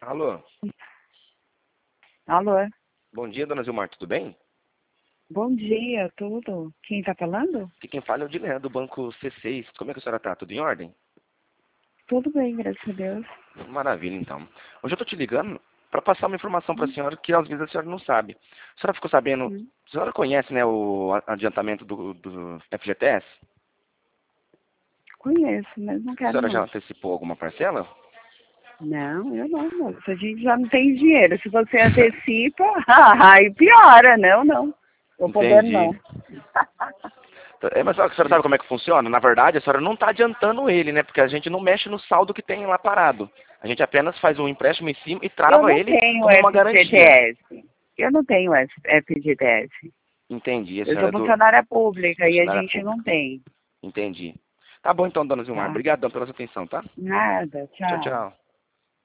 Alô, Alô? bom dia, dona Zilmar, tudo bem? Bom dia, tudo? Quem tá falando? Aqui quem fala é o Dilean, do banco C6. Como é que a senhora tá? Tudo em ordem? Tudo bem, graças a Deus. Maravilha, então. Hoje eu tô te ligando para passar uma informação para a senhora que às vezes a senhora não sabe. A senhora ficou sabendo, Hum. a senhora conhece, né, o adiantamento do FGTS? Conheço, mas não A quero senhora já não. antecipou alguma parcela? Não, eu não, moça. A gente já não tem dinheiro. Se você antecipa, aí piora. Não, não. Tô podendo Entendi. não. Mas a senhora sabe como é que funciona? Na verdade, a senhora não está adiantando ele, né? Porque a gente não mexe no saldo que tem lá parado. A gente apenas faz um empréstimo em cima e Eu trava não ele tenho como uma garantia. FGTS. Eu não tenho FGTS. Entendi, a Eu senhora sou é do funcionária pública e a funcionária gente não pública. tem, Entendi. Tá bom então, dona Zilmar. tá? Obrigadão pela sua atenção, tá? Nada, Tchau, tchau. tchau.